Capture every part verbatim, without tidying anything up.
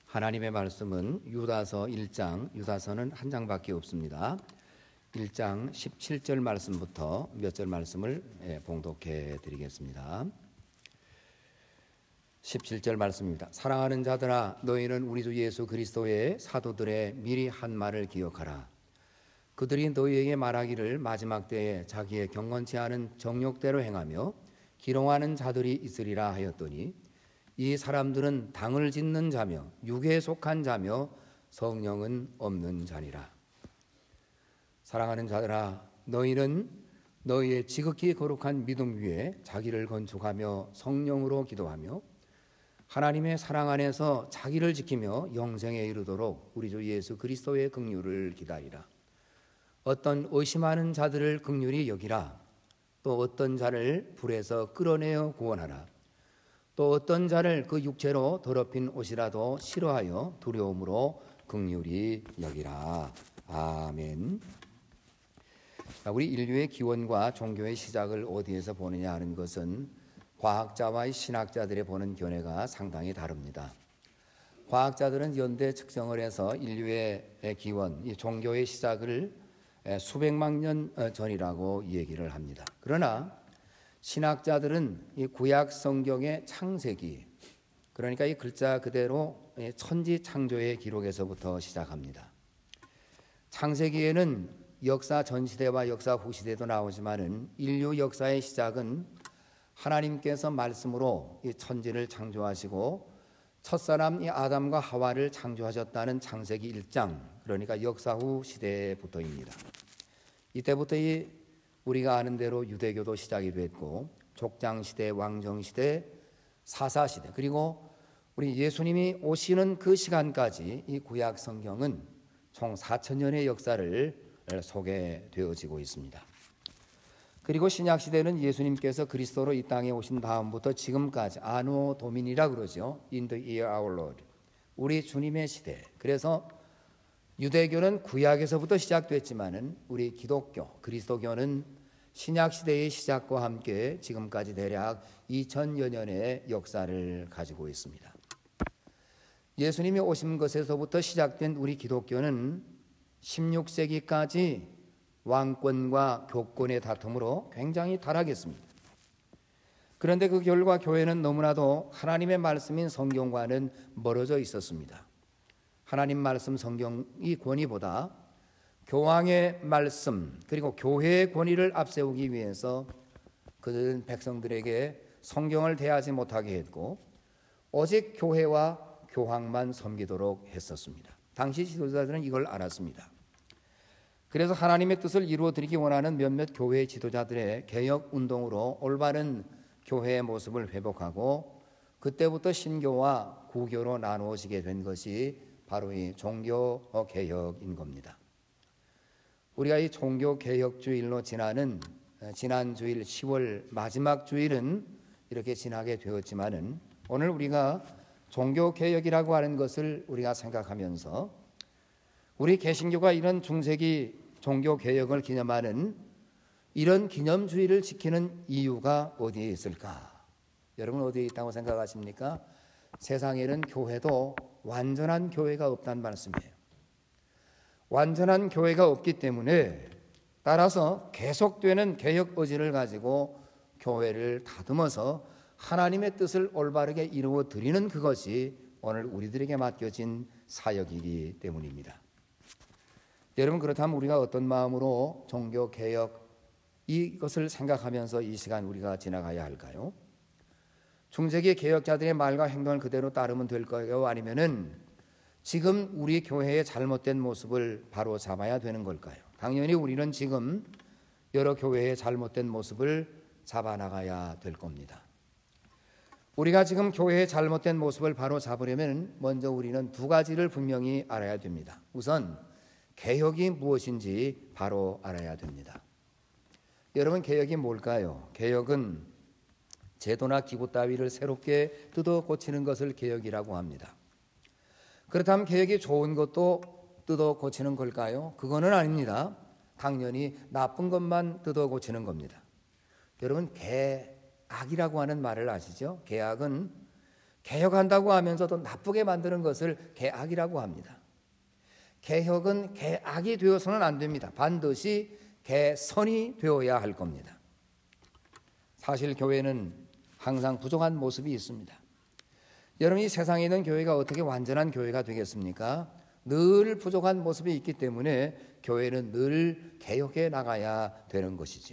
하나님의 말씀은 유다서 일 장, 유다서는 한 장밖에 없습니다. 일 장 십칠 절 말씀부터 몇 절 말씀을 봉독해 드리겠습니다. 십칠 절 말씀입니다. 사랑하는 자들아, 너희는 우리 주 예수 그리스도의 사도들의 미리 한 말을 기억하라. 그들이 너희에게 말하기를 마지막 때에 자기의 경건치 않은 정욕대로 행하며 기롱하는 자들이 있으리라 하였더니 이 사람들은 당을 짓는 자며 육에 속한 자며 성령은 없는 자니라. 사랑하는 자들아, 너희는 너희의 지극히 거룩한 믿음 위에 자기를 건축하며 성령으로 기도하며 하나님의 사랑 안에서 자기를 지키며 영생에 이르도록 우리 주 예수 그리스도의 긍휼을 기다리라. 어떤 의심하는 자들을 긍휼히 여기라. 또 어떤 자를 불에서 끌어내어 구원하라. 또 어떤 자를 그 육체로 더럽힌 옷이라도 싫어하여 두려움으로 긍휼히 여기라. 아멘. 우리 인류의 기원과 종교의 시작을 어디에서 보느냐 하는 것은 과학자와 신학자들의 보는 견해가 상당히 다릅니다. 과학자들은 연대 측정을 해서 인류의 기원, 이 종교의 시작을 수백만 년 전이라고 얘기를 합니다. 그러나 신학자들은 이 구약 성경의 창세기, 그러니까 이 글자 그대로 천지 창조의 기록에서부터 시작합니다. 창세기에는 역사 전시대와 역사 후시대도 나오지만은 인류 역사의 시작은 하나님께서 말씀으로 이 천지를 창조하시고 첫사람 이 아담과 하와를 창조하셨다는 창세기 일 장, 그러니까 역사 후 시대부터입니다. 이때부터 이 우리가 아는 대로 유대교도 시작이 됐고 족장시대, 왕정시대, 사사시대, 그리고 우리 예수님이 오시는 그 시간까지 이 구약 성경은 총 사천 년의 역사를 소개되어지고 있습니다. 그리고 신약시대는 예수님께서 그리스도로 이 땅에 오신 다음부터 지금까지 아노 도민이라 그러죠. In the year our Lord, 우리 주님의 시대. 그래서 유대교는 구약에서부터 시작됐지만은 우리 기독교, 그리스도교는 신약시대의 시작과 함께 지금까지 대략 이천여 년의 역사를 가지고 있습니다. 예수님이 오신 것에서부터 시작된 우리 기독교는 십육 세기까지 왕권과 교권의 다툼으로 굉장히 타락했습니다. 그런데 그 결과 교회는 너무나도 하나님의 말씀인 성경과는 멀어져 있었습니다. 하나님 말씀 성경의 권위보다 교황의 말씀 그리고 교회의 권위를 앞세우기 위해서 그들은 백성들에게 성경을 대하지 못하게 했고 오직 교회와 교황만 섬기도록 했었습니다. 당시 지도자들은 이걸 알았습니다. 그래서 하나님의 뜻을 이루어드리기 원하는 몇몇 교회 지도자들의 개혁 운동으로 올바른 교회의 모습을 회복하고 그때부터 신교와 구교로 나누어지게 된 것이 바로 이 종교 개혁인 겁니다. 우리가 이 종교 개혁 주일로 지나는 지난 주일 시월 마지막 주일은 이렇게 지나게 되었지만은 오늘 우리가 종교 개혁이라고 하는 것을 우리가 생각하면서 우리 개신교가 이런 중세기 종교 개혁을 기념하는 이런 기념주의를 지키는 이유가 어디에 있을까? 여러분 어디에 있다고 생각하십니까? 세상에는 교회도 완전한 교회가 없다는 말씀이에요. 완전한 교회가 없기 때문에 따라서 계속되는 개혁 의지를 가지고 교회를 다듬어서 하나님의 뜻을 올바르게 이루어 드리는 그것이 오늘 우리들에게 맡겨진 사역이기 때문입니다. 여러분 그렇다면 우리가 어떤 마음으로 종교 개혁 이것을 생각하면서 이 시간 우리가 지나가야 할까요? 중세기 개혁자들의 말과 행동을 그대로 따르면 될까요? 아니면은 지금 우리 교회의 잘못된 모습을 바로 잡아야 되는 걸까요? 당연히 우리는 지금 여러 교회의 잘못된 모습을 잡아나가야 될 겁니다. 우리가 지금 교회의 잘못된 모습을 바로 잡으려면 먼저 우리는 두 가지를 분명히 알아야 됩니다. 우선 개혁이 무엇인지 바로 알아야 됩니다. 여러분 개혁이 뭘까요? 개혁은 제도나 기구 따위를 새롭게 뜯어 고치는 것을 개혁이라고 합니다. 그렇다면 개혁이 좋은 것도 뜯어 고치는 걸까요? 그거는 아닙니다. 당연히 나쁜 것만 뜯어 고치는 겁니다. 여러분 개악이라고 하는 말을 아시죠? 개악은 개혁한다고 하면서도 나쁘게 만드는 것을 개악이라고 합니다. 개혁은 개악이 되어서는 안 됩니다. 반드시 개선이 되어야 할 겁니다. 사실 교회는 항상 부족한 모습이 있습니다. 여러분, 이 세상에 있는 교회가 어떻게 완전한 교회가 되겠습니까? 늘 부족한 모습이 있기 때문에 교회는 늘 개혁해 나가야 되는 것이죠.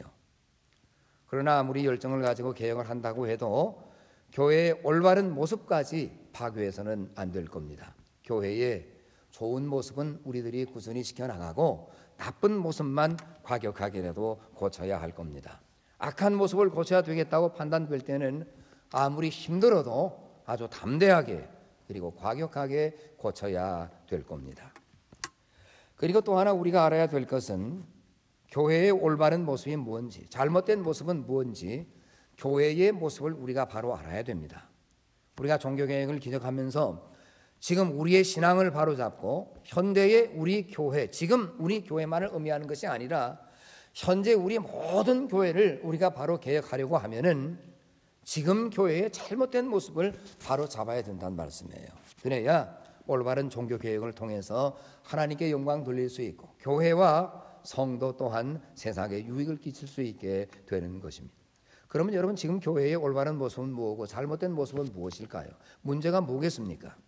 그러나 아무리 열정을 가지고 개혁을 한다고 해도 교회의 올바른 모습까지 파괴해서는 안 될 겁니다. 교회의 좋은 모습은 우리들이 꾸준히 지켜나가고 나쁜 모습만 과격하게라도 고쳐야 할 겁니다. 악한 모습을 고쳐야 되겠다고 판단될 때는 아무리 힘들어도 아주 담대하게 그리고 과격하게 고쳐야 될 겁니다. 그리고 또 하나 우리가 알아야 될 것은 교회의 올바른 모습이 무엇인지, 잘못된 모습은 무엇인지 교회의 모습을 우리가 바로 알아야 됩니다. 우리가 종교개혁을 기억하면서 지금 우리의 신앙을 바로잡고 현대의 우리 교회, 지금 우리 교회만을 의미하는 것이 아니라 현재 우리 모든 교회를 우리가 바로 개혁하려고 하면은 지금 교회의 잘못된 모습을 바로 잡아야 된다는 말씀이에요. 그래야 올바른 종교개혁을 통해서 하나님께 영광 돌릴 수 있고 교회와 성도 또한 세상에 유익을 끼칠 수 있게 되는 것입니다. 그러면 여러분, 지금 교회의 올바른 모습은 무엇이고 잘못된 모습은 무엇일까요? 문제가 뭐겠습니까?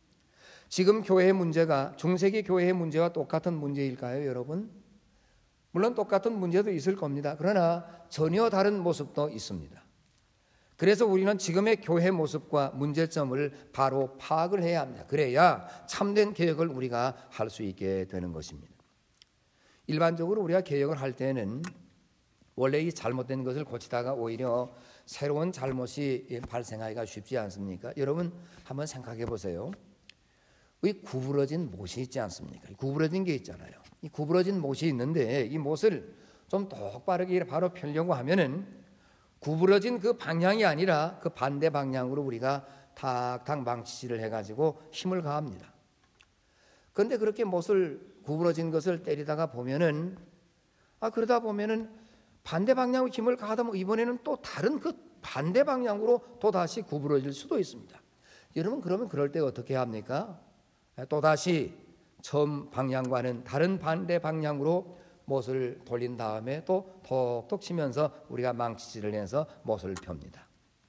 지금 교회의 문제가 중세기 교회의 문제와 똑같은 문제일까요, 여러분? 물론 똑같은 문제도 있을 겁니다. 그러나 전혀 다른 모습도 있습니다. 그래서 우리는 지금의 교회 모습과 문제점을 바로 파악을 해야 합니다. 그래야 참된 개혁을 우리가 할 수 있게 되는 것입니다. 일반적으로 우리가 개혁을 할 때는 원래 이 잘못된 것을 고치다가 오히려 새로운 잘못이 발생하기가 쉽지 않습니까? 여러분 한번 생각해 보세요. 이 구부러진 못이 있지 않습니까? 구부러진 게 있잖아요. 이 구부러진 못이 있는데 이 못을 좀 똑바르게 바로 펴려고 하면은 구부러진 그 방향이 아니라 그 반대 방향으로 우리가 탁탁 망치질을 해가지고 힘을 가합니다. 그런데 그렇게 못을 구부러진 것을 때리다가 보면은 아 그러다 보면은 반대 방향으로 힘을 가하다 보면 이번에는 또 다른 그 반대 방향으로 또 다시 구부러질 수도 있습니다. 여러분 그러면 그럴 때 어떻게 합니까? 또 다시 처음 방향과는 다른 반대 방향으로 못을 돌린 다음에 또 톡톡 치면서 우리가 망치질을 해서 못을 펴니다.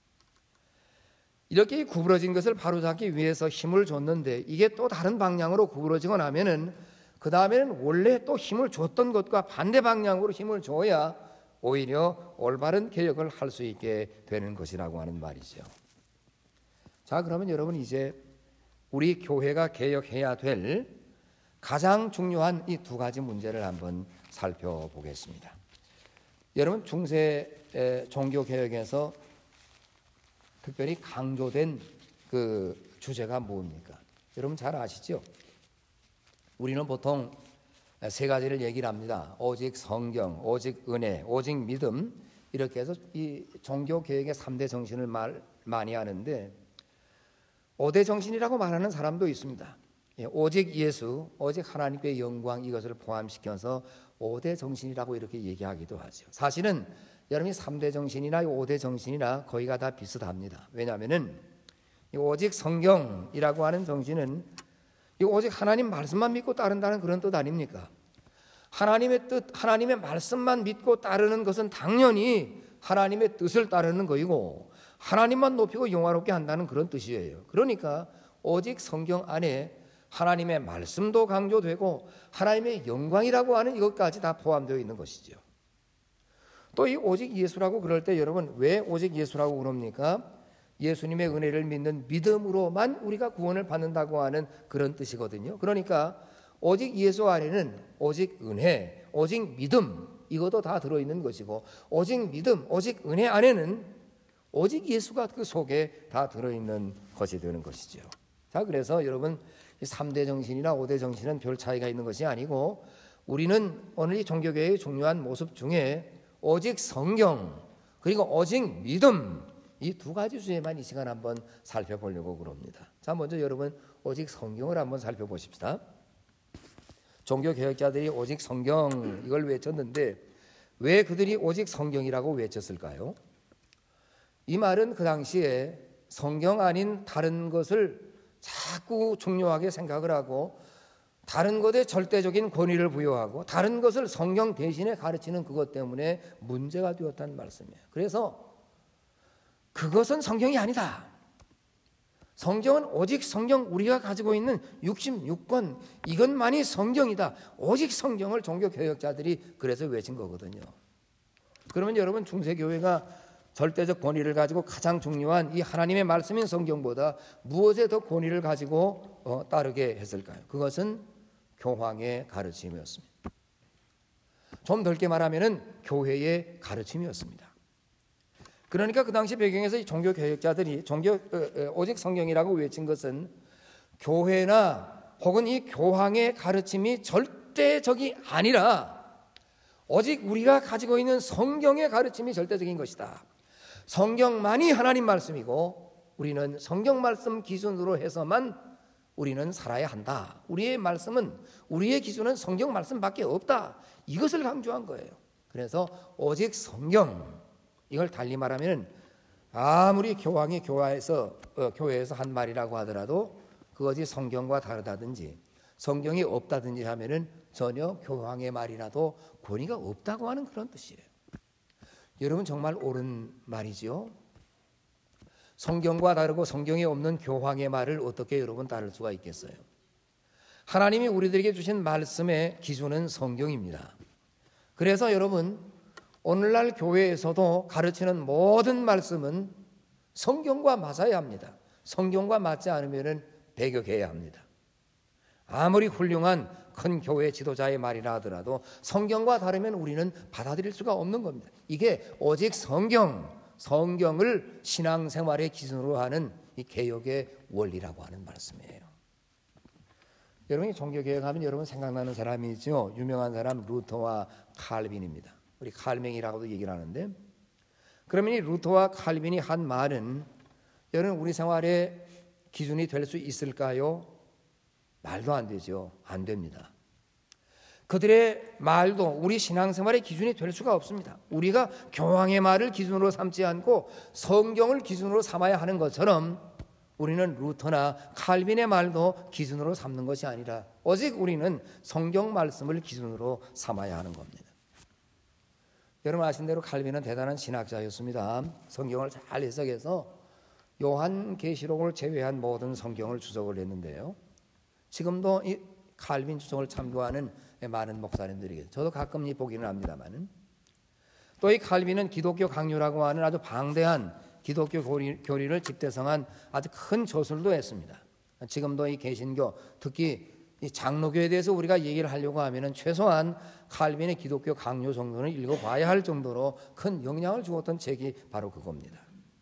이렇게 구부러진 것을 바로잡기 위해서 힘을 줬는데 이게 또 다른 방향으로 구부러지고 나면은 그 다음에는 원래 또 힘을 줬던 것과 반대 방향으로 힘을 줘야 오히려 올바른 개혁을 할 수 있게 되는 것이라고 하는 말이죠. 자, 그러면 여러분 이제 우리 교회가 개혁해야 될 가장 중요한 이 두 가지 문제를 한번 살펴보겠습니다. 여러분 중세 종교 개혁에서 특별히 강조된 그 주제가 뭡니까? 여러분 잘 아시죠? 우리는 보통 세 가지를 얘기를 합니다. 오직 성경, 오직 은혜, 오직 믿음, 이렇게 해서 이 종교 개혁의 삼 대 정신을 말 많이 하는데 오 대 정신이라고 말하는 사람도 있습니다. 오직 예수, 오직 하나님의 영광, 이것을 포함시켜서 오 대 정신이라고 이렇게 얘기하기도 하죠. 사실은 여러분이 삼 대 정신이나 오 대 정신이나 거의가 다 비슷합니다. 왜냐하면은 오직 성경이라고 하는 정신은 오직 하나님 말씀만 믿고 따른다는 그런 뜻 아닙니까? 하나님의 뜻, 하나님의 말씀만 믿고 따르는 것은 당연히 하나님의 뜻을 따르는 것이고 하나님만 높이고 영화롭게 한다는 그런 뜻이에요. 그러니까 오직 성경 안에 하나님의 말씀도 강조되고 하나님의 영광이라고 하는 이것까지 다 포함되어 있는 것이죠. 또 이 오직 예수라고 그럴 때 여러분 왜 오직 예수라고 그럽니까? 예수님의 은혜를 믿는 믿음으로만 우리가 구원을 받는다고 하는 그런 뜻이거든요. 그러니까 오직 예수 안에는 오직 은혜, 오직 믿음 이것도 다 들어있는 것이고 오직 믿음, 오직 은혜 안에는 오직 예수가 그 속에 다 들어있는 것이 되는 것이죠. 자, 그래서 여러분 삼 대 정신이나 오 대 정신은 별 차이가 있는 것이 아니고 우리는 오늘 이 종교개혁의 중요한 모습 중에 오직 성경 그리고 오직 믿음 이 두 가지 주제만 이 시간 한번 살펴보려고 그럽니다. 자, 먼저 여러분 오직 성경을 한번 살펴보십시다. 종교개혁자들이 오직 성경 이걸 외쳤는데 왜 그들이 오직 성경이라고 외쳤을까요? 이 말은 그 당시에 성경 아닌 다른 것을 자꾸 중요하게 생각을 하고 다른 것에 절대적인 권위를 부여하고 다른 것을 성경 대신에 가르치는 그것 때문에 문제가 되었다는 말씀이에요. 그래서 그것은 성경이 아니다. 성경은 오직 성경, 우리가 가지고 있는 육십육 권 이것만이 성경이다. 오직 성경을 종교개혁자들이 그래서 외친 거거든요. 그러면 여러분, 중세교회가 절대적 권위를 가지고 가장 중요한 이 하나님의 말씀인 성경보다 무엇에 더 권위를 가지고 어, 따르게 했을까요? 그것은 교황의 가르침이었습니다. 좀 넓게 말하면 교회의 가르침이었습니다. 그러니까 그 당시 배경에서 이 종교개혁자들이 종교, 오직 성경이라고 외친 것은 교회나 혹은 이 교황의 가르침이 절대적이 아니라 오직 우리가 가지고 있는 성경의 가르침이 절대적인 것이다. 성경만이 하나님 말씀이고 우리는 성경 말씀 기준으로 해서만 우리는 살아야 한다. 우리의 말씀은, 우리의 기준은 성경 말씀밖에 없다. 이것을 강조한 거예요. 그래서 오직 성경, 이걸 달리 말하면 아무리 교황이 교회에서, 어, 교회에서 한 말이라고 하더라도 그것이 성경과 다르다든지 성경이 없다든지 하면은 전혀 교황의 말이라도 권위가 없다고 하는 그런 뜻이에요. 여러분, 정말 옳은 말이지요. 성경과 다르고 성경에 없는 교황의 말을 어떻게 여러분 따를 수가 있겠어요? 하나님이 우리들에게 주신 말씀의 기준은 성경입니다. 그래서 여러분, 오늘날 교회에서도 가르치는 모든 말씀은 성경과 맞아야 합니다. 성경과 맞지 않으면 배격해야 합니다. 아무리 훌륭한 큰 교회 지도자의 말이라 하더라도 성경과 다르면 우리는 받아들일 수가 없는 겁니다. 이게 오직 성경, 성경을 신앙생활의 기준으로 하는 이 개혁의 원리라고 하는 말씀이에요. 여러분이 종교개혁하면 여러분 생각나는 사람이죠. 유명한 사람 루터와 칼빈입니다. 우리 칼맹이라고도 얘기를 하는데, 그러면 이 루터와 칼빈이 한 말은 여러분 우리 생활의 기준이 될 수 있을까요? 말도 안 되죠. 안 됩니다. 그들의 말도 우리 신앙생활의 기준이 될 수가 없습니다. 우리가 교황의 말을 기준으로 삼지 않고 성경을 기준으로 삼아야 하는 것처럼 우리는 루터나 칼빈의 말도 기준으로 삼는 것이 아니라 오직 우리는 성경 말씀을 기준으로 삼아야 하는 겁니다. 여러분 아신 대로 칼빈은 대단한 신학자였습니다. 성경을 잘 해석해서 요한계시록을 제외한 모든 성경을 주석을 했는데요. 지금도 이 칼빈 주석을 참고하는 많은 목사님들이, 저도 가끔 이 보기는 합니다만, 또 이 칼빈은 기독교 강요라고 하는 아주 방대한 기독교 교리, 교리를 집대성한 아주 큰 저술도 했습니다. 지금도 이 개신교, 특히 이 장로교에 대해서 우리가 얘기를 하려고 하면은 최소한 칼빈의 기독교 강요 정도는 읽어봐야 할 정도로 큰 영향을 주었던 책이 바로 그겁니다.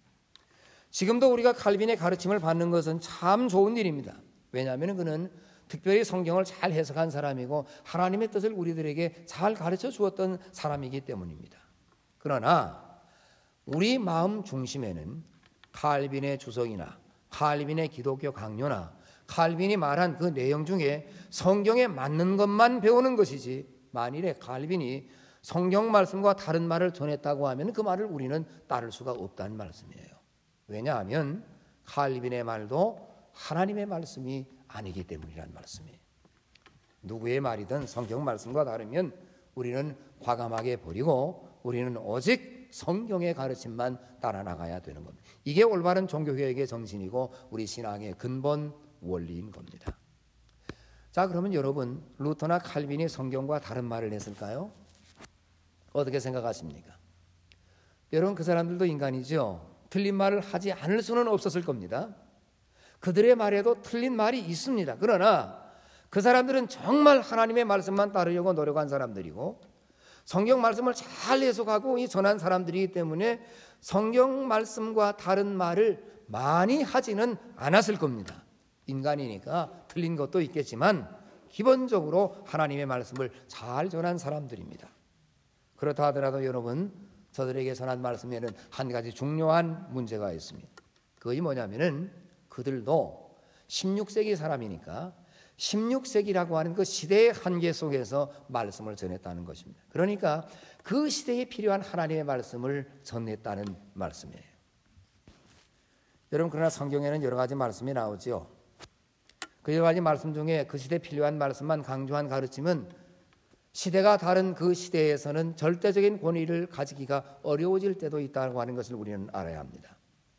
지금도 우리가 칼빈의 가르침을 받는 것은 참 좋은 일입니다. 왜냐하면 그는 특별히 성경을 잘 해석한 사람이고 하나님의 뜻을 우리들에게 잘 가르쳐 주었던 사람이기 때문입니다. 그러나 우리 마음 중심에는 칼빈의 주석이나 칼빈의 기독교 강요나 칼빈이 말한 그 내용 중에 성경에 맞는 것만 배우는 것이지, 만일에 칼빈이 성경 말씀과 다른 말을 전했다고 하면 그 말을 우리는 따를 수가 없다는 말씀이에요. 왜냐하면 칼빈의 말도 하나님의 말씀이 아니기 때문이라는 말씀이에요. 누구의 말이든 성경 말씀과 다르면 우리는 과감하게 버리고 우리는 오직 성경의 가르침만 따라 나가야 되는 겁니다. 이게 올바른 종교개혁의 정신이고 우리 신앙의 근본 원리인 겁니다. 자, 그러면 여러분, 루터나 칼빈이 성경과 다른 말을 했을까요? 어떻게 생각하십니까? 여러분, 그 사람들도 인간이죠. 틀린 말을 하지 않을 수는 없었을 겁니다. 그들의 말에도 틀린 말이 있습니다. 그러나 그 사람들은 정말 하나님의 말씀만 따르려고 노력한 사람들이고 성경 말씀을 잘 해석하고 전한 사람들이기 때문에 성경 말씀과 다른 말을 많이 하지는 않았을 겁니다. 인간이니까 틀린 것도 있겠지만 기본적으로 하나님의 말씀을 잘 전한 사람들입니다. 그렇다 하더라도 여러분, 저들에게 전한 말씀에는 한 가지 중요한 문제가 있습니다. 그것이 뭐냐면은 그들도 십육 세기 사람이니까 십육 세기라고 하는 그 시대의 한계 속에서 말씀을 전했다는 것입니다. 그러니까 그 시대에 필요한 하나님의 말씀을 전했다는 말씀이에요. 여러분 그러나 성경에는 여러 가지 말씀이 나오죠. 그 여러 가지 말씀 중에 그 시대에 필요한 말씀만 강조한 가르침은 시대가 다른 그 시대에서는 절대적인 권위를 가지기가 어려워질 때도 있다고 하는 것을 우리는 알아야 합니다.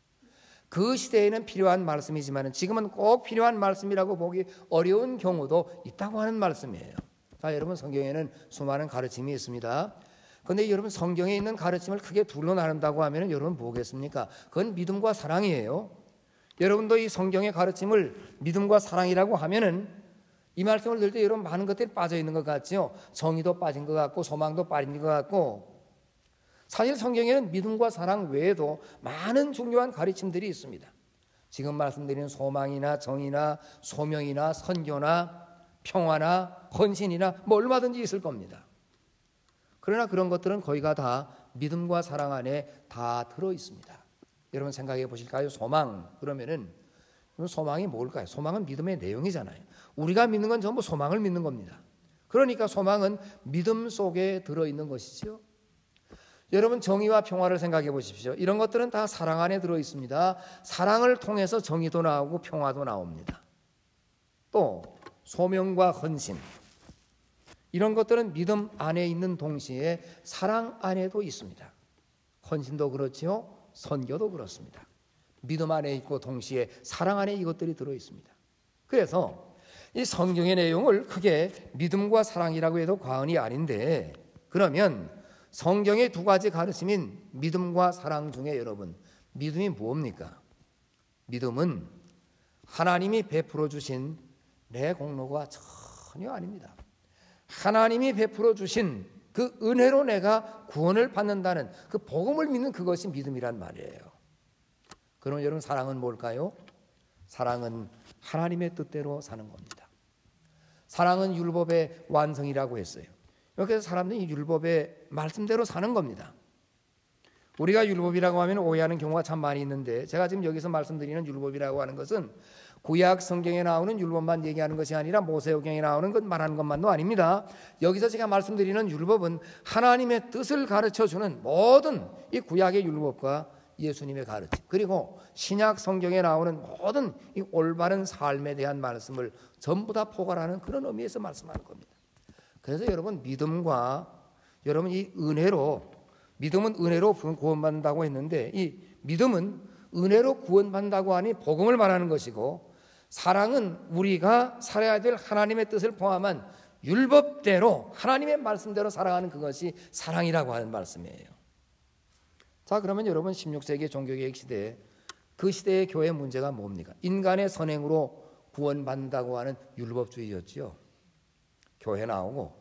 그 시대에는 필요한 말씀이지만 지금은 꼭 필요한 말씀이라고 보기 어려운 경우도 있다고 하는 말씀이에요. 자, 여러분 성경에는 수많은 가르침이 있습니다. 그런데 여러분 성경에 있는 가르침을 크게 둘로 나눈다고 하면 여러분 뭐겠습니까? 그건 믿음과 사랑이에요. 여러분도 이 성경의 가르침을 믿음과 사랑이라고 하면은 이 말씀을 들 때 여러분 많은 것들이 빠져 있는 것 같죠. 정의도 빠진 것 같고 소망도 빠진 것 같고, 사실 성경에는 믿음과 사랑 외에도 많은 중요한 가르침들이 있습니다. 지금 말씀드리는 소망이나 정의나 소명이나 선교나 평화나 헌신이나 뭐 얼마든지 있을 겁니다. 그러나 그런 것들은 거의가 다 믿음과 사랑 안에 다 들어 있습니다. 여러분 생각해 보실까요? 소망 그러면은 소망이 뭘까요? 소망은 믿음의 내용이잖아요. 우리가 믿는 건 전부 소망을 믿는 겁니다. 그러니까 소망은 믿음 속에 들어있는 것이죠. 여러분 정의와 평화를 생각해 보십시오. 이런 것들은 다 사랑 안에 들어있습니다. 사랑을 통해서 정의도 나오고 평화도 나옵니다. 또 소명과 헌신, 이런 것들은 믿음 안에 있는 동시에 사랑 안에도 있습니다. 헌신도 그렇지요, 선교도 그렇습니다. 믿음 안에 있고 동시에 사랑 안에 이것들이 들어있습니다. 그래서 이 성경의 내용을 크게 믿음과 사랑이라고 해도 과언이 아닌데, 그러면 성경의 두 가지 가르침인 믿음과 사랑 중에 여러분 믿음이 뭡니까? 믿음은 하나님이 베풀어 주신 내 공로가 전혀 아닙니다. 하나님이 베풀어 주신 그 은혜로 내가 구원을 받는다는 그 복음을 믿는 그것이 믿음이란 말이에요. 그럼 여러분 사랑은 뭘까요? 사랑은 하나님의 뜻대로 사는 겁니다. 사랑은 율법의 완성이라고 했어요. 그래서 사람들이 율법의 말씀대로 사는 겁니다. 우리가 율법이라고 하면 오해하는 경우가 참 많이 있는데, 제가 지금 여기서 말씀드리는 율법이라고 하는 것은 구약 성경에 나오는 율법만 얘기하는 것이 아니라 모세오경에 나오는 것 말하는 것만도 아닙니다. 여기서 제가 말씀드리는 율법은 하나님의 뜻을 가르쳐주는 모든 이 구약의 율법과 예수님의 가르침, 그리고 신약 성경에 나오는 모든 이 올바른 삶에 대한 말씀을 전부 다 포괄하는 그런 의미에서 말씀하는 겁니다. 그래서 여러분 믿음과 여러분 이 은혜로, 믿음은 은혜로 구원받는다고 했는데, 이 믿음은 은혜로 구원받는다고 하니 복음을 말하는 것이고, 사랑은 우리가 살아야 될 하나님의 뜻을 포함한 율법대로 하나님의 말씀대로 살아가는 그것이 사랑이라고 하는 말씀이에요. 자, 그러면 여러분 십육 세기 종교개혁 시대에 그 시대의 교회 문제가 뭡니까? 인간의 선행으로 구원받는다고 하는 율법주의였지요. 교회 나오고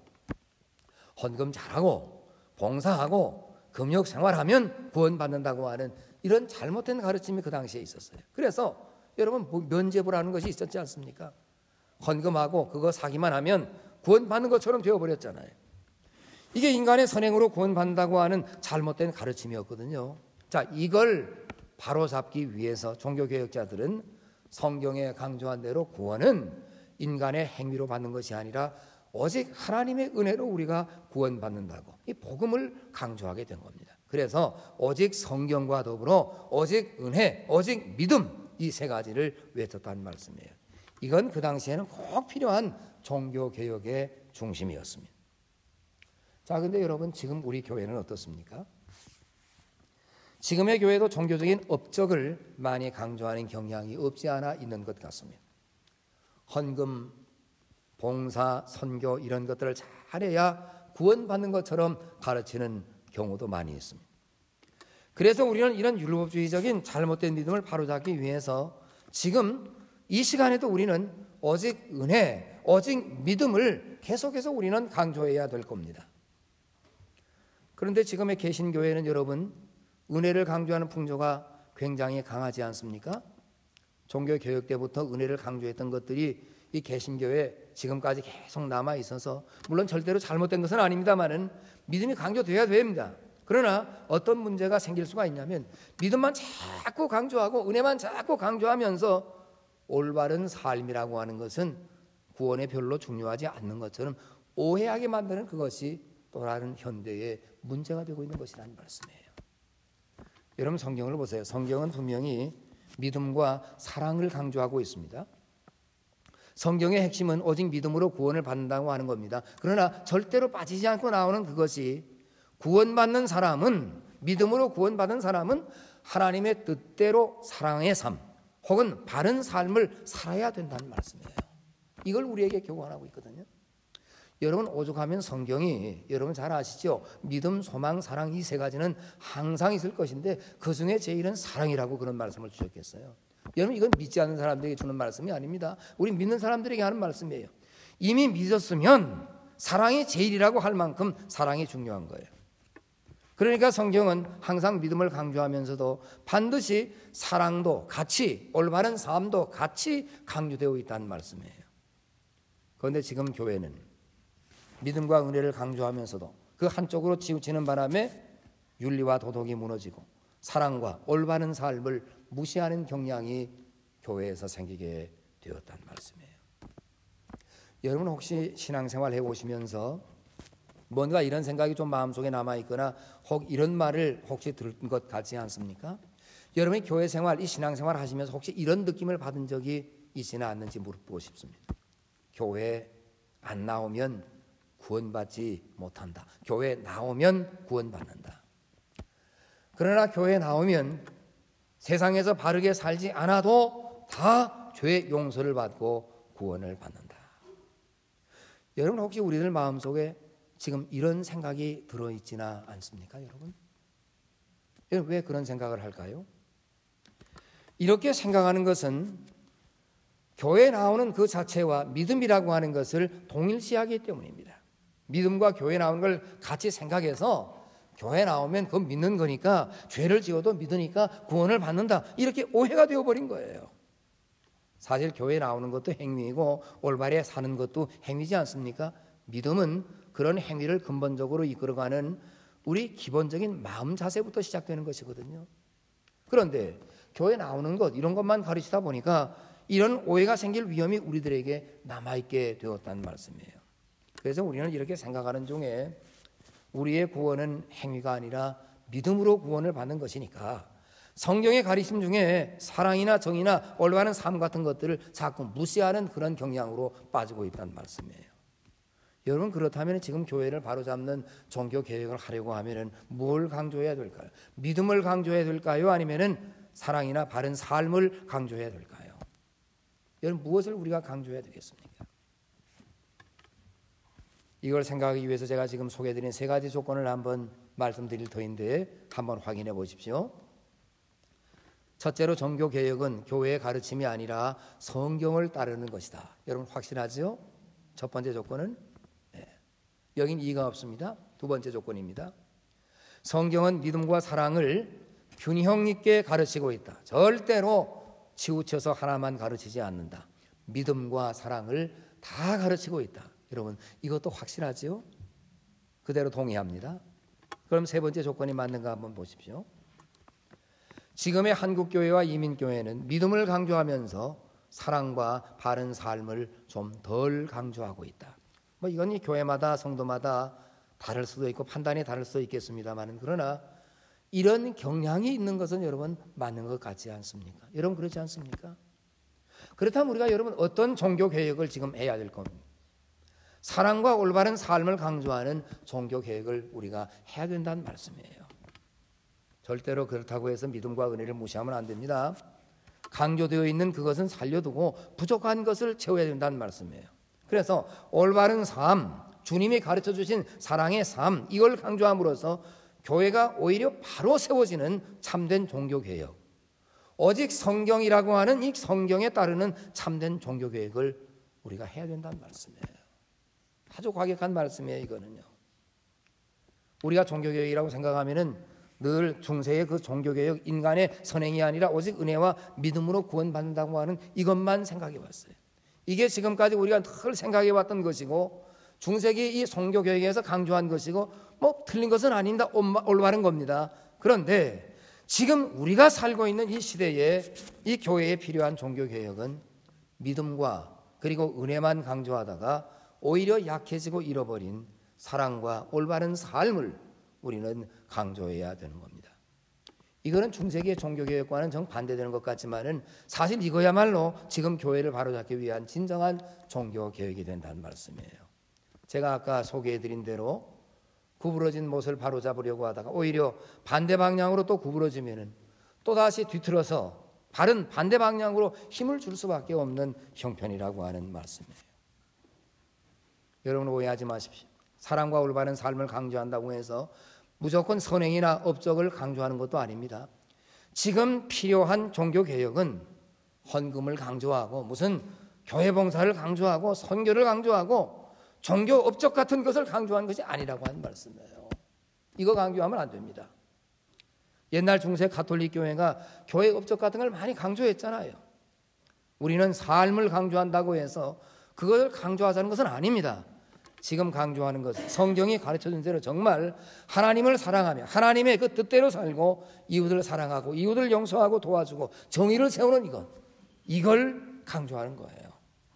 헌금 잘하고 봉사하고 금욕 생활하면 구원받는다고 하는 이런 잘못된 가르침이 그 당시에 있었어요. 그래서 여러분 면죄부라는 것이 있었지 않습니까? 헌금하고 그거 사기만 하면 구원받는 것처럼 되어버렸잖아요. 이게 인간의 선행으로 구원받는다고 하는 잘못된 가르침이었거든요. 자, 이걸 바로잡기 위해서 종교개혁자들은 성경에 강조한 대로 구원은 인간의 행위로 받는 것이 아니라 오직 하나님의 은혜로 우리가 구원받는다고 이 복음을 강조하게 된 겁니다. 그래서 오직 성경과 더불어 오직 은혜, 오직 믿음, 이 세 가지를 외쳤다는 말씀이에요. 이건 그 당시에는 꼭 필요한 종교개혁의 중심이었습니다. 자, 근데 여러분 지금 우리 교회는 어떻습니까? 지금의 교회도 종교적인 업적을 많이 강조하는 경향이 없지 않아 있는 것 같습니다. 헌금, 봉사, 선교 이런 것들을 잘해야 구원받는 것처럼 가르치는 경우도 많이 있습니다. 그래서 우리는 이런 율법주의적인 잘못된 믿음을 바로잡기 위해서 지금 이 시간에도 우리는 오직 은혜, 오직 믿음을 계속해서 우리는 강조해야 될 겁니다. 그런데 지금의 개신교회는 여러분 은혜를 강조하는 풍조가 굉장히 강하지 않습니까? 종교개혁 때부터 은혜를 강조했던 것들이 이 개신교회 지금까지 계속 남아 있어서 물론 절대로 잘못된 것은 아닙니다만은 믿음이 강조돼야 됩니다. 그러나 어떤 문제가 생길 수가 있냐면 믿음만 자꾸 강조하고 은혜만 자꾸 강조하면서 올바른 삶이라고 하는 것은 구원에 별로 중요하지 않는 것처럼 오해하게 만드는 그것이 또 다른 현대의 문제가 되고 있는 것이라는 말씀이에요. 여러분 성경을 보세요. 성경은 분명히 믿음과 사랑을 강조하고 있습니다. 성경의 핵심은 오직 믿음으로 구원을 받는다고 하는 겁니다. 그러나 절대로 빠지지 않고 나오는 그것이 구원받는 사람은, 믿음으로 구원받은 사람은 하나님의 뜻대로 사랑의 삶 혹은 바른 삶을 살아야 된다는 말씀이에요. 이걸 우리에게 교훈하고 있거든요. 여러분, 오죽하면 성경이, 여러분 잘 아시죠? 믿음, 소망, 사랑 이 세 가지는 항상 있을 것인데 그 중에 제일은 사랑이라고 그런 말씀을 주셨겠어요. 여러분, 이건 믿지 않는 사람들에게 주는 말씀이 아닙니다. 우리 믿는 사람들에게 하는 말씀이에요. 이미 믿었으면 사랑이 제일이라고 할 만큼 사랑이 중요한 거예요. 그러니까 성경은 항상 믿음을 강조하면서도 반드시 사랑도 같이, 올바른 삶도 같이 강조되어 있다는 말씀이에요. 그런데 지금 교회는 믿음과 은혜를 강조하면서도 그 한쪽으로 치우치는 바람에 윤리와 도덕이 무너지고 사랑과 올바른 삶을 무시하는 경향이 교회에서 생기게 되었다는 말씀이에요. 여러분, 혹시 신앙생활 해보시면서 뭔가 이런 생각이 좀 마음속에 남아있거나 혹 이런 말을 혹시 들은 것 같지 않습니까? 여러분이 교회 생활, 이 신앙생활 하시면서 혹시 이런 느낌을 받은 적이 있지는 않는지 물어보고 싶습니다. 교회 안 나오면 구원받지 못한다. 교회 나오면 구원받는다. 그러나 교회 나오면 세상에서 바르게 살지 않아도 다 죄 용서를 받고 구원을 받는다. 여러분, 혹시 우리들 마음속에 지금 이런 생각이 들어있지는 않습니까, 여러분? 여러분, 왜 그런 생각을 할까요? 이렇게 생각하는 것은 교회에 나오는 그 자체와 믿음이라고 하는 것을 동일시하기 때문입니다. 믿음과 교회 나오는 걸 같이 생각해서 교회 나오면 그건 믿는 거니까, 죄를 지어도 믿으니까 구원을 받는다, 이렇게 오해가 되어버린 거예요. 사실 교회 나오는 것도 행위이고 올바르게 사는 것도 행위지 않습니까? 믿음은 그런 행위를 근본적으로 이끌어가는 우리 기본적인 마음 자세부터 시작되는 것이거든요. 그런데 교회 나오는 것, 이런 것만 가르치다 보니까 이런 오해가 생길 위험이 우리들에게 남아있게 되었다는 말씀이에요. 그래서 우리는 이렇게 생각하는 중에 우리의 구원은 행위가 아니라 믿음으로 구원을 받는 것이니까 성경의 가르침 중에 사랑이나 정의나 올바른 삶 같은 것들을 자꾸 무시하는 그런 경향으로 빠지고 있다는 말씀이에요. 여러분, 그렇다면 지금 교회를 바로잡는 종교 개혁을 하려고 하면 뭘 강조해야 될까요? 믿음을 강조해야 될까요? 아니면 사랑이나 바른 삶을 강조해야 될까요? 여러분, 무엇을 우리가 강조해야 되겠습니까? 이걸 생각하기 위해서 제가 지금 소개해드린 세 가지 조건을 한번 말씀드릴 터인데 한번 확인해 보십시오. 첫째로, 종교개혁은 교회의 가르침이 아니라 성경을 따르는 것이다. 여러분, 확실하죠? 첫 번째 조건은 네. 여긴 이의가 없습니다. 두 번째 조건입니다. 성경은 믿음과 사랑을 균형 있게 가르치고 있다. 절대로 치우쳐서 하나만 가르치지 않는다. 믿음과 사랑을 다 가르치고 있다. 여러분, 이것도 확실하지요? 그대로 동의합니다. 그럼 세 번째 조건이 맞는가 한번 보십시오. 지금의 한국교회와 이민교회는 믿음을 강조하면서 사랑과 바른 삶을 좀 덜 강조하고 있다. 뭐 이건 이 교회마다 성도마다 다를 수도 있고 판단이 다를 수도 있겠습니다만, 그러나 이런 경향이 있는 것은 여러분 맞는 것 같지 않습니까? 여러분, 그렇지 않습니까? 그렇다면 우리가 여러분 어떤 종교개혁을 지금 해야 될 겁니까? 사랑과 올바른 삶을 강조하는 종교개혁을 우리가 해야 된다는 말씀이에요. 절대로 그렇다고 해서 믿음과 은혜를 무시하면 안 됩니다. 강조되어 있는 그것은 살려두고 부족한 것을 채워야 된다는 말씀이에요. 그래서 올바른 삶, 주님이 가르쳐 주신 사랑의 삶, 이걸 강조함으로써 교회가 오히려 바로 세워지는 참된 종교개혁, 오직 성경이라고 하는 이 성경에 따르는 참된 종교개혁을 우리가 해야 된다는 말씀이에요. 아주 과격한 말씀이에요. 이거는요, 우리가 종교개혁이라고 생각하면은 늘 중세의 그 종교개혁, 인간의 선행이 아니라 오직 은혜와 믿음으로 구원받는다고 하는 이것만 생각해왔어요. 이게 지금까지 우리가 늘 생각해왔던 것이고 중세기 이 종교개혁에서 강조한 것이고 뭐 틀린 것은 아닙니다. 올바른 겁니다. 그런데 지금 우리가 살고 있는 이 시대에 이 교회에 필요한 종교개혁은 믿음과 그리고 은혜만 강조하다가 오히려 약해지고 잃어버린 사랑과 올바른 삶을 우리는 강조해야 되는 겁니다. 이거는 중세기의 종교개혁과는 정반대되는 것 같지만은 사실 이거야말로 지금 교회를 바로잡기 위한 진정한 종교개혁이 된다는 말씀이에요. 제가 아까 소개해드린 대로 구부러진 못을 바로잡으려고 하다가 오히려 반대 방향으로 또 구부러지면은 또다시 뒤틀어서 바른 반대 방향으로 힘을 줄 수밖에 없는 형편이라고 하는 말씀이에요. 여러분 오해하지 마십시오. 사랑과 올바른 삶을 강조한다고 해서 무조건 선행이나 업적을 강조하는 것도 아닙니다. 지금 필요한 종교개혁은 헌금을 강조하고 무슨 교회 봉사를 강조하고 선교를 강조하고 종교 업적 같은 것을 강조하는 것이 아니라고 하는 말씀이에요. 이거 강조하면 안 됩니다. 옛날 중세 가톨릭 교회가 교회 업적 같은 걸 많이 강조했잖아요. 우리는 삶을 강조한다고 해서 그걸 강조하자는 것은 아닙니다. 지금 강조하는 것은 성경이 가르쳐준 대로 정말 하나님을 사랑하며 하나님의 그 뜻대로 살고 이웃을 사랑하고 이웃을 용서하고 도와주고 정의를 세우는 이것, 이걸 강조하는 거예요.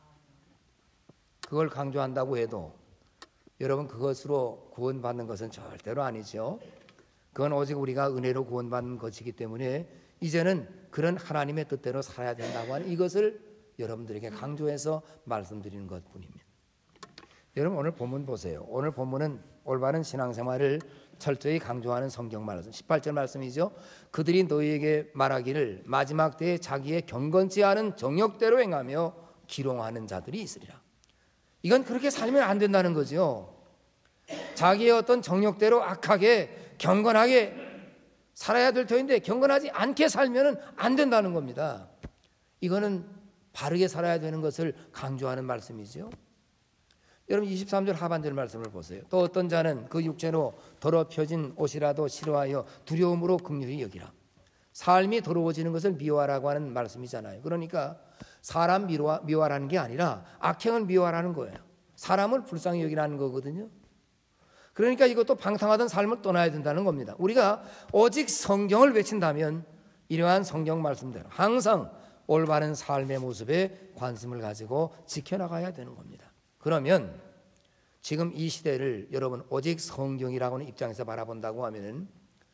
그걸 강조한다고 해도 여러분 그것으로 구원받는 것은 절대로 아니죠. 그건 오직 우리가 은혜로 구원받는 것이기 때문에 이제는 그런 하나님의 뜻대로 살아야 된다고 하는 이것을 여러분들에게 강조해서 말씀드리는 것뿐입니다. 여러분 오늘 본문 보세요. 오늘 본문은 올바른 신앙생활을 철저히 강조하는 성경 말씀 십팔 절 말씀이죠. 그들이 너희에게 말하기를 마지막 때에 자기의 경건치 않은 정욕대로 행하며 기롱하는 자들이 있으리라. 이건 그렇게 살면 안 된다는 거죠. 자기의 어떤 정욕대로 악하게 경건하게 살아야 될 터인데 경건하지 않게 살면 안 된다는 겁니다. 이거는 바르게 살아야 되는 것을 강조하는 말씀이죠. 여러분 이십삼 절 하반절 말씀을 보세요. 또 어떤 자는 그 육체로 더럽혀진 옷이라도 싫어하여 두려움으로 긍휼히 여기라. 삶이 더러워지는 것을 미워하라고 하는 말씀이잖아요. 그러니까 사람 미워, 미워하라는 게 아니라 악행을 미워하라는 거예요. 사람을 불쌍히 여기라는 거거든요. 그러니까 이것도 방탕하던 삶을 떠나야 된다는 겁니다. 우리가 오직 성경을 외친다면 이러한 성경 말씀대로 항상 올바른 삶의 모습에 관심을 가지고 지켜나가야 되는 겁니다. 그러면 지금 이 시대를 여러분 오직 성경이라고 하는 입장에서 바라본다고 하면은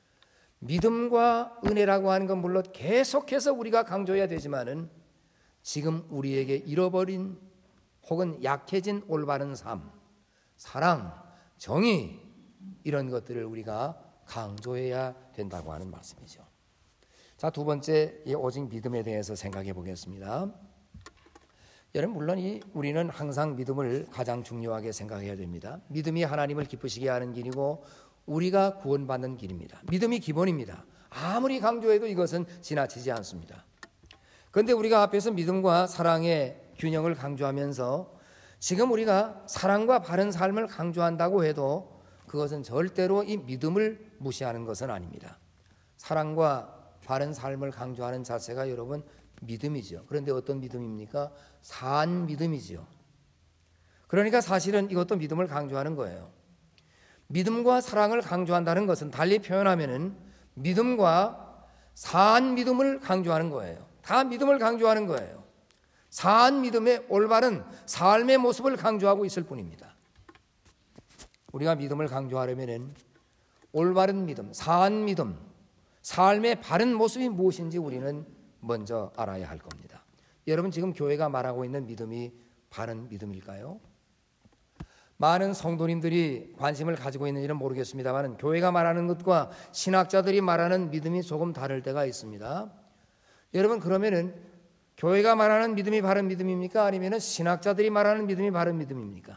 믿음과 은혜라고 하는 건 물론 계속해서 우리가 강조해야 되지만은 지금 우리에게 잃어버린 혹은 약해진 올바른 삶, 사랑, 정의 이런 것들을 우리가 강조해야 된다고 하는 말씀이죠. 자, 두 번째 이 오직 믿음에 대해서 생각해 보겠습니다. 여러분 물론 이 우리는 항상 믿음을 가장 중요하게 생각해야 됩니다. 믿음이 하나님을 기쁘시게 하는 길이고 우리가 구원받는 길입니다. 믿음이 기본입니다. 아무리 강조해도 이것은 지나치지 않습니다. 그런데 우리가 앞에서 믿음과 사랑의 균형을 강조하면서 지금 우리가 사랑과 바른 삶을 강조한다고 해도 그것은 절대로 이 믿음을 무시하는 것은 아닙니다. 사랑과 바른 삶을 강조하는 자체가 여러분 믿음이죠. 그런데 어떤 믿음입니까? 산 믿음이죠. 그러니까 사실은 이것도 믿음을 강조하는 거예요. 믿음과 사랑을 강조한다는 것은 달리 표현하면은 믿음과 산 믿음을 강조하는 거예요. 다 믿음을 강조하는 거예요. 산 믿음의 올바른 삶의 모습을 강조하고 있을 뿐입니다. 우리가 믿음을 강조하려면은 올바른 믿음, 산 믿음, 삶의 바른 모습이 무엇인지 우리는 먼저 알아야 할 겁니다. 여러분 지금 교회가 말하고 있는 믿음이 바른 믿음일까요? 많은 성도님들이 관심을 가지고 있는지는 모르겠습니다만 교회가 말하는 것과 신학자들이 말하는 믿음이 조금 다를 때가 있습니다. 여러분 그러면은 교회가 말하는 믿음이 바른 믿음입니까? 아니면 신학자들이 말하는 믿음이 바른 믿음입니까?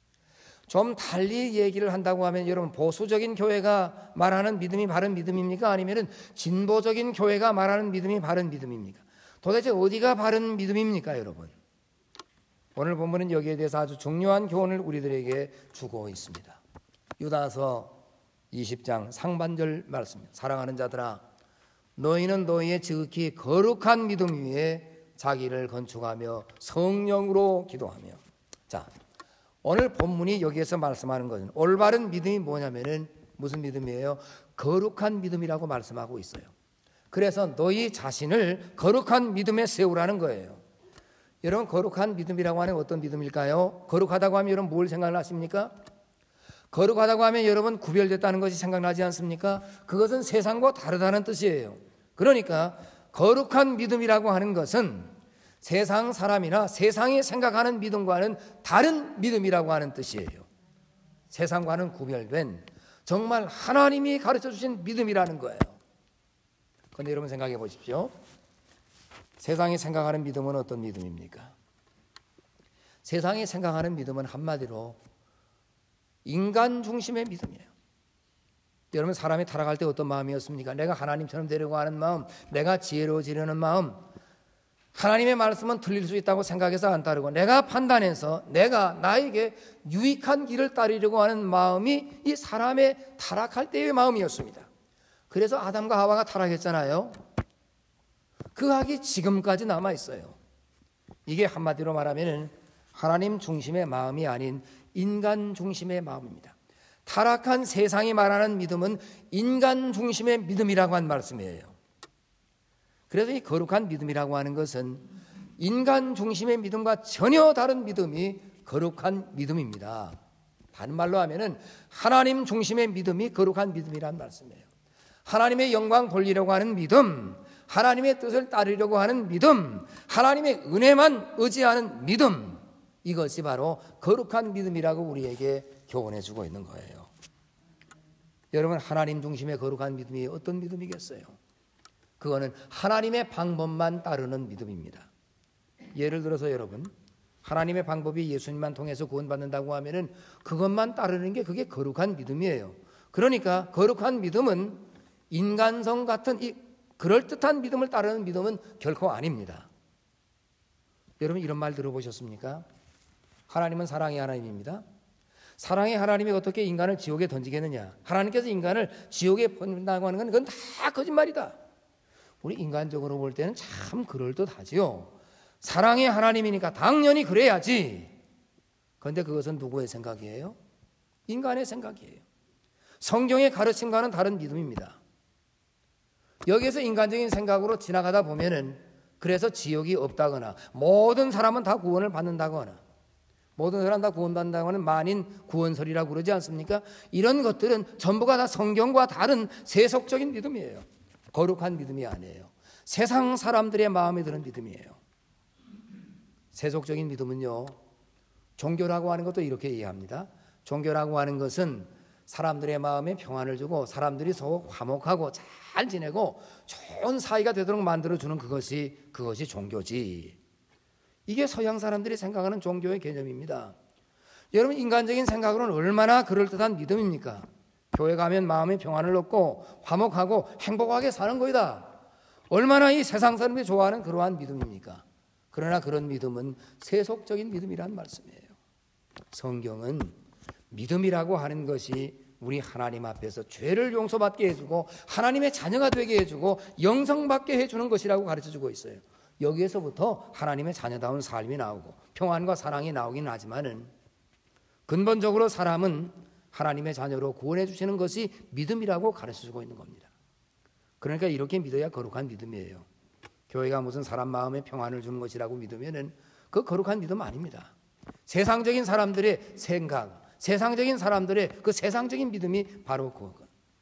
좀 달리 얘기를 한다고 하면 여러분 보수적인 교회가 말하는 믿음이 바른 믿음입니까? 아니면 진보적인 교회가 말하는 믿음이 바른 믿음입니까? 도대체 어디가 바른 믿음입니까, 여러분? 오늘 본문은 여기에 대해서 아주 중요한 교훈을 우리들에게 주고 있습니다. 유다서 이십 장 상반절 말씀. 사랑하는 자들아, 너희는 너희의 지극히 거룩한 믿음 위에 자기를 건축하며 성령으로 기도하며. 자, 오늘 본문이 여기에서 말씀하는 것은 올바른 믿음이 뭐냐면은 무슨 믿음이에요? 거룩한 믿음이라고 말씀하고 있어요. 그래서 너희 자신을 거룩한 믿음에 세우라는 거예요. 여러분 거룩한 믿음이라고 하는 어떤 믿음일까요? 거룩하다고 하면 여러분 뭘 생각하십니까? 거룩하다고 하면 여러분 구별됐다는 것이 생각나지 않습니까? 그것은 세상과 다르다는 뜻이에요. 그러니까 거룩한 믿음이라고 하는 것은 세상 사람이나 세상이 생각하는 믿음과는 다른 믿음이라고 하는 뜻이에요. 세상과는 구별된 정말 하나님이 가르쳐 주신 믿음이라는 거예요. 그런데 여러분 생각해 보십시오. 세상이 생각하는 믿음은 어떤 믿음입니까? 세상이 생각하는 믿음은 한마디로 인간 중심의 믿음이에요. 여러분 사람이 타락할 때 어떤 마음이었습니까? 내가 하나님처럼 되려고 하는 마음, 내가 지혜로워지려는 마음, 하나님의 말씀은 틀릴 수 있다고 생각해서 안 따르고 내가 판단해서 내가 나에게 유익한 길을 따르려고 하는 마음이 이 사람의 타락할 때의 마음이었습니다. 그래서 아담과 하와가 타락했잖아요. 그 악이 지금까지 남아있어요. 이게 한마디로 말하면 하나님 중심의 마음이 아닌 인간 중심의 마음입니다. 타락한 세상이 말하는 믿음은 인간 중심의 믿음이라고 한 말씀이에요. 그래서 이 거룩한 믿음이라고 하는 것은 인간 중심의 믿음과 전혀 다른 믿음이 거룩한 믿음입니다. 다른 말로 하면은 하나님 중심의 믿음이 거룩한 믿음이란 말씀이에요. 하나님의 영광 돌리려고 하는 믿음, 하나님의 뜻을 따르려고 하는 믿음, 하나님의 은혜만 의지하는 믿음, 이것이 바로 거룩한 믿음이라고 우리에게 교훈해 주고 있는 거예요. 여러분 하나님 중심의 거룩한 믿음이 어떤 믿음이겠어요? 그거는 하나님의 방법만 따르는 믿음입니다. 예를 들어서 여러분 하나님의 방법이 예수님만 통해서 구원받는다고 하면은 그것만 따르는 게 그게 거룩한 믿음이에요. 그러니까 거룩한 믿음은 인간성 같은 이 그럴듯한 믿음을 따르는 믿음은 결코 아닙니다. 여러분 이런 말 들어보셨습니까? 하나님은 사랑의 하나님입니다. 사랑의 하나님이 어떻게 인간을 지옥에 던지겠느냐? 하나님께서 인간을 지옥에 보낸다고 하는 건 그건 다 거짓말이다. 우리 인간적으로 볼 때는 참 그럴듯하지요. 사랑의 하나님이니까 당연히 그래야지. 그런데 그것은 누구의 생각이에요? 인간의 생각이에요. 성경의 가르침과는 다른 믿음입니다. 여기에서 인간적인 생각으로 지나가다 보면은 그래서 지옥이 없다거나 모든 사람은 다 구원을 받는다거나 모든 사람 다 구원받는다고 하는 만인 구원설이라고 그러지 않습니까? 이런 것들은 전부가 다 성경과 다른 세속적인 믿음이에요. 거룩한 믿음이 아니에요. 세상 사람들의 마음에 드는 믿음이에요. 세속적인 믿음은요, 종교라고 하는 것도 이렇게 이해합니다. 종교라고 하는 것은 사람들의 마음에 평안을 주고 사람들이 서로 화목하고 잘 지내고 좋은 사이가 되도록 만들어주는 그것이 그것이 종교지. 이게 서양 사람들이 생각하는 종교의 개념입니다. 여러분 인간적인 생각으로는 얼마나 그럴듯한 믿음입니까? 교회 가면 마음의 평안을 얻고 화목하고 행복하게 사는 거이다. 얼마나 이 세상 사람들이 좋아하는 그러한 믿음입니까? 그러나 그런 믿음은 세속적인 믿음이란 말씀이에요. 성경은 믿음이라고 하는 것이 우리 하나님 앞에서 죄를 용서받게 해주고 하나님의 자녀가 되게 해주고 영성받게 해주는 것이라고 가르쳐주고 있어요. 여기에서부터 하나님의 자녀다운 삶이 나오고 평안과 사랑이 나오긴 하지만은 근본적으로 사람은 하나님의 자녀로 구원해 주시는 것이 믿음이라고 가르쳐주고 있는 겁니다. 그러니까 이렇게 믿어야 거룩한 믿음이에요. 교회가 무슨 사람 마음에 평안을 주는 것이라고 믿으면은 그 거룩한 믿음 아닙니다. 세상적인 사람들의 생각, 세상적인 사람들의 그 세상적인 믿음이 바로 그거.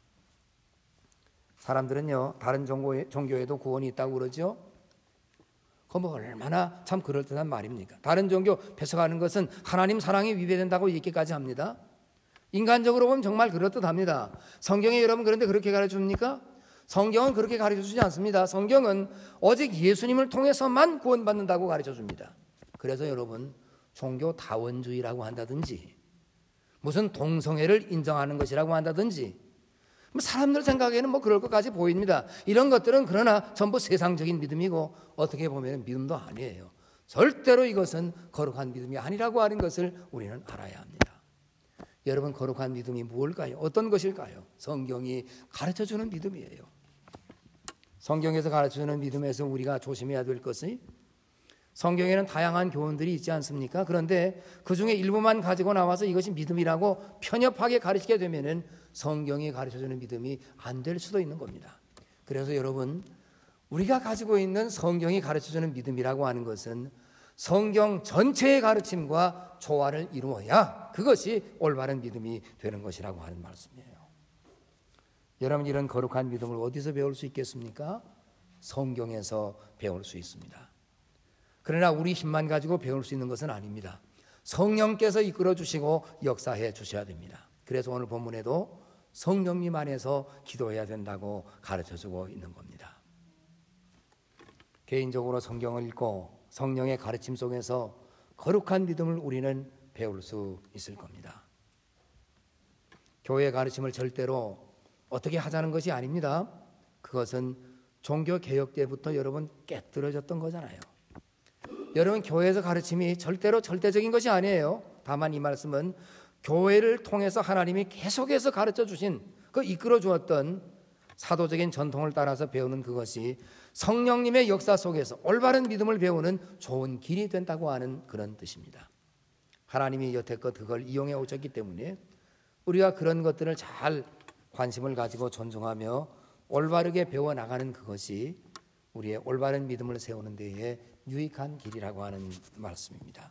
사람들은요 다른 종교에, 종교에도 구원이 있다고 그러죠. 그건 뭐 얼마나 참 그럴듯한 말입니까? 다른 종교 뺏어가는 것은 하나님 사랑이 위배된다고 얘기까지 합니다. 인간적으로 보면 정말 그럴듯합니다. 성경에 여러분 그런데 그렇게 가르쳐줍니까? 성경은 그렇게 가르쳐주지 않습니다. 성경은 오직 예수님을 통해서만 구원받는다고 가르쳐줍니다. 그래서 여러분 종교 다원주의라고 한다든지 무슨 동성애를 인정하는 것이라고 한다든지 사람들 생각에는 뭐 그럴 것까지 보입니다. 이런 것들은 그러나 전부 세상적인 믿음이고 어떻게 보면 믿음도 아니에요. 절대로 이것은 거룩한 믿음이 아니라고 하는 것을 우리는 알아야 합니다. 여러분 거룩한 믿음이 무엇일까요? 어떤 것일까요? 성경이 가르쳐주는 믿음이에요. 성경에서 가르쳐주는 믿음에서 우리가 조심해야 될 것이 성경에는 다양한 교훈들이 있지 않습니까? 그런데 그 중에 일부만 가지고 나와서 이것이 믿음이라고 편협하게 가르치게 되면은 성경이 가르쳐주는 믿음이 안 될 수도 있는 겁니다. 그래서 여러분 우리가 가지고 있는 성경이 가르쳐주는 믿음이라고 하는 것은 성경 전체의 가르침과 조화를 이루어야 그것이 올바른 믿음이 되는 것이라고 하는 말씀이에요. 여러분, 이런 거룩한 믿음을 어디서 배울 수 있겠습니까? 성경에서 배울 수 있습니다. 그러나 우리 힘만 가지고 배울 수 있는 것은 아닙니다. 성령께서 이끌어 주시고 역사해 주셔야 됩니다. 그래서 오늘 본문에도 성령님 안에서 기도해야 된다고 가르쳐주고 있는 겁니다. 개인적으로 성경을 읽고 성령의 가르침 속에서 거룩한 믿음을 우리는 배울 수 있을 겁니다. 교회의 가르침을 절대로 어떻게 하자는 것이 아닙니다. 그것은 종교개혁 때부터 여러분 깨뜨려졌던 거잖아요. 여러분, 교회에서 가르침이 절대로 절대적인 것이 아니에요. 다만 이 말씀은 교회를 통해서 하나님이 계속해서 가르쳐 주신, 그 이끌어 주었던 사도적인 전통을 따라서 배우는 그것이 성령님의 역사 속에서 올바른 믿음을 배우는 좋은 길이 된다고 하는 그런 뜻입니다. 하나님이 여태껏 그걸 이용해 오셨기 때문에 우리가 그런 것들을 잘 관심을 가지고 존중하며 올바르게 배워나가는 그것이 우리의 올바른 믿음을 세우는 데에 유익한 길이라고 하는 말씀입니다.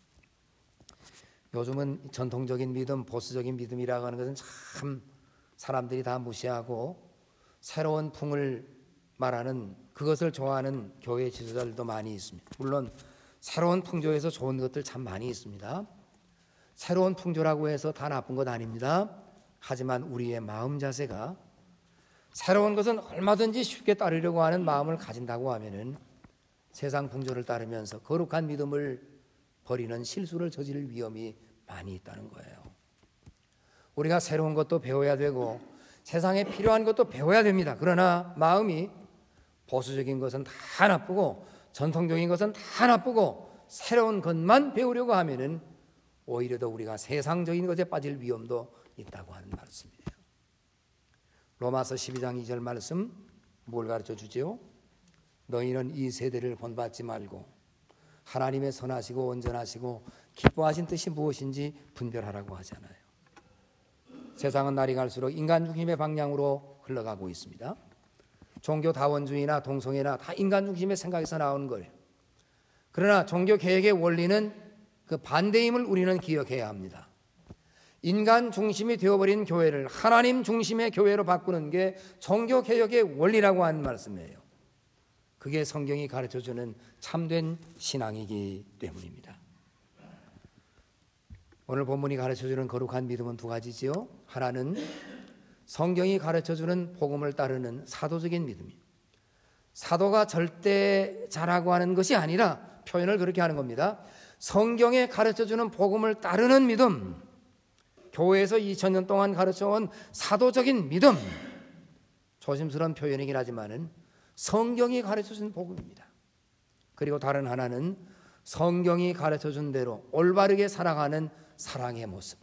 요즘은 전통적인 믿음, 보수적인 믿음이라고 하는 것은 참 사람들이 다 무시하고 새로운 풍을 말하는 그것을 좋아하는 교회 지도자들도 많이 있습니다. 물론 새로운 풍조에서 좋은 것들 참 많이 있습니다. 새로운 풍조라고 해서 다 나쁜 것 아닙니다. 하지만 우리의 마음 자세가 새로운 것은 얼마든지 쉽게 따르려고 하는 마음을 가진다고 하면은 세상 풍조를 따르면서 거룩한 믿음을 버리는 실수를 저지를 위험이 많이 있다는 거예요. 우리가 새로운 것도 배워야 되고 세상에 필요한 것도 배워야 됩니다. 그러나 마음이 보수적인 것은 다 나쁘고 전통적인 것은 다 나쁘고 새로운 것만 배우려고 하면은 오히려 더 우리가 세상적인 것에 빠질 위험도 있다고 하는 말씀이에요. 로마서 십이 장 이 절 말씀 뭘 가르쳐 주지요? 너희는 이 세대를 본받지 말고 하나님의 선하시고 온전하시고 기뻐하신 뜻이 무엇인지 분별하라고 하잖아요. 세상은 날이 갈수록 인간 중심의 방향으로 흘러가고 있습니다. 종교다원주의나 동성애나 다 인간 중심의 생각에서 나오는 거예요. 그러나 종교개혁의 원리는 그 반대임을 우리는 기억해야 합니다. 인간 중심이 되어버린 교회를 하나님 중심의 교회로 바꾸는 게 종교개혁의 원리라고 하는 말씀이에요. 그게 성경이 가르쳐주는 참된 신앙이기 때문입니다. 오늘 본문이 가르쳐주는 거룩한 믿음은 두 가지지요. 하나는 성경이 가르쳐주는 복음을 따르는 사도적인 믿음이에요. 사도가 절대자라고 하는 것이 아니라 표현을 그렇게 하는 겁니다. 성경에 가르쳐주는 복음을 따르는 믿음, 교회에서 이천 년 동안 가르쳐온 사도적인 믿음, 조심스러운 표현이긴 하지만은 성경이 가르쳐준 복음입니다. 그리고 다른 하나는 성경이 가르쳐준 대로 올바르게 살아가는 사랑의 모습,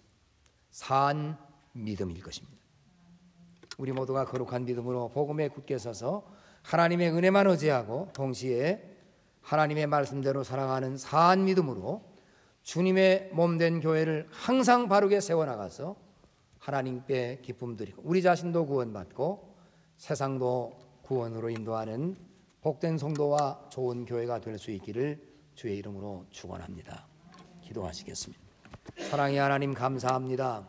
산 믿음일 것입니다. 우리 모두가 거룩한 믿음으로 복음에 굳게 서서 하나님의 은혜만 의지하고 동시에 하나님의 말씀대로 살아가는 산 믿음으로 주님의 몸된 교회를 항상 바르게 세워나가서 하나님께 기쁨 드리고 우리 자신도 구원받고 세상도 구원으로 인도하는 복된 성도와 좋은 교회가 될 수 있기를 주의 이름으로 축원합니다. 기도하시겠습니다. 사랑의 하나님, 감사합니다.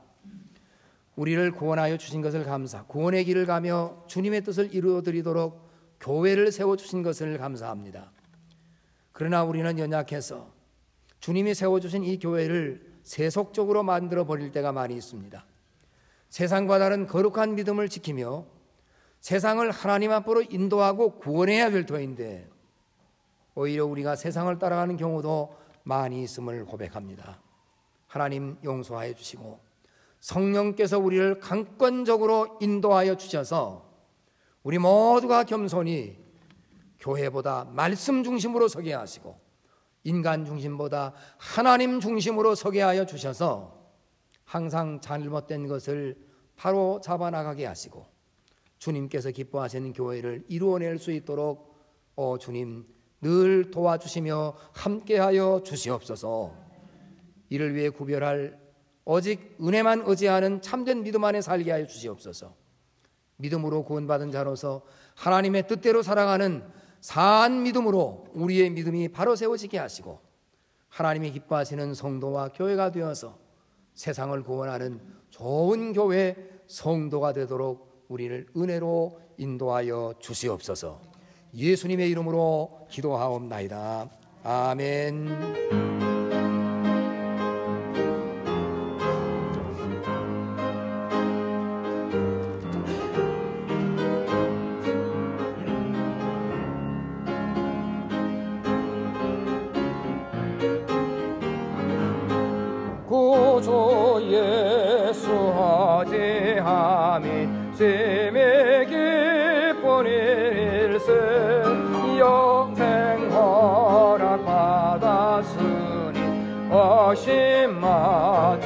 우리를 구원하여 주신 것을 감사, 구원의 길을 가며 주님의 뜻을 이루어드리도록 교회를 세워주신 것을 감사합니다. 그러나 우리는 연약해서 주님이 세워주신 이 교회를 세속적으로 만들어 버릴 때가 많이 있습니다. 세상과 다른 거룩한 믿음을 지키며 세상을 하나님 앞으로 인도하고 구원해야 될 터인데 오히려 우리가 세상을 따라가는 경우도 많이 있음을 고백합니다. 하나님 용서하여 주시고 성령께서 우리를 강권적으로 인도하여 주셔서 우리 모두가 겸손히 교회보다 말씀 중심으로 서게 하시고 인간 중심보다 하나님 중심으로 서게 하여 주셔서 항상 잘못된 것을 바로 잡아나가게 하시고 주님께서 기뻐하시는 교회를 이루어낼 수 있도록 오 주님 늘 도와주시며 함께하여 주시옵소서. 이를 위해 구별할 오직 은혜만 의지하는 참된 믿음 안에 살게 하여 주시옵소서. 믿음으로 구원받은 자로서 하나님의 뜻대로 살아가는 산 믿음으로 우리의 믿음이 바로 세워지게 하시고 하나님이 기뻐하시는 성도와 교회가 되어서 세상을 구원하는 좋은 교회 성도가 되도록 우리를 은혜로 인도하여 주시옵소서. 예수님의 이름으로 기도하옵나이다. 아멘. 구주 예수 하지함이 심히 기쁜 일세 영생 허락 받았으니 어심마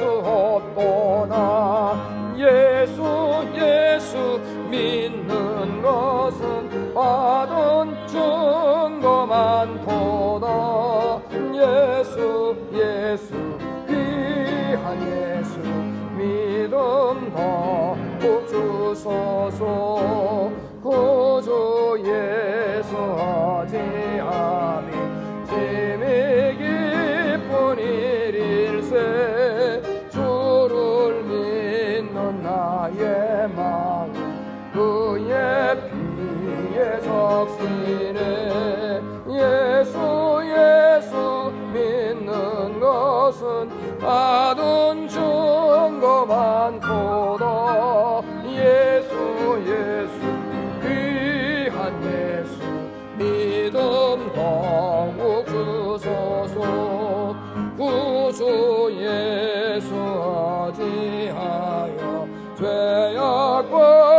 주옵도다. 예수 예수 믿는 것은 받은 증거 많도다. 예수 예수 귀한 예수 믿음 더욱 주소서. 구주 예수 하지함이 심히 기쁜 일일세 주를 믿는 나의 마음 그의 피에 적시네. 예수 예수 믿는 것은 받은 증거 많도다. 예수 예수 귀한 예수 믿음 더욱 주소서. 구주 예수 하지하여 죄악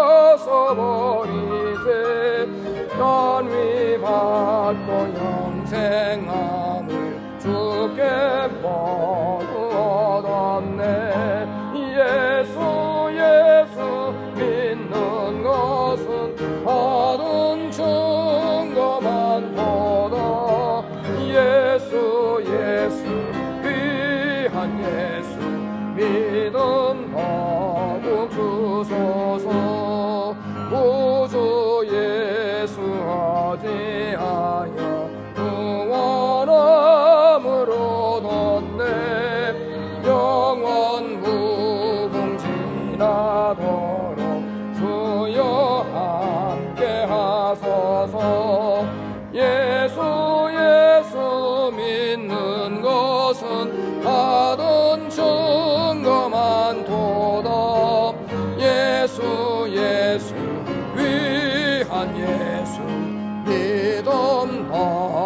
벗어버리세. 넌위 받고 영생함을 주께 모두 얻었네. 예수 예수 믿는 것은 받은 증거 많도다. 예수 예수 귀한 예수 믿음 더욱 주소서. 구주 예수 하지하여 구원함을 얻었네. 영원 무궁지나도록 주여 함께 하소서. 예수 예수 믿는 것은 받은 증거 많도다. 예수 예수 귀한 예수 믿음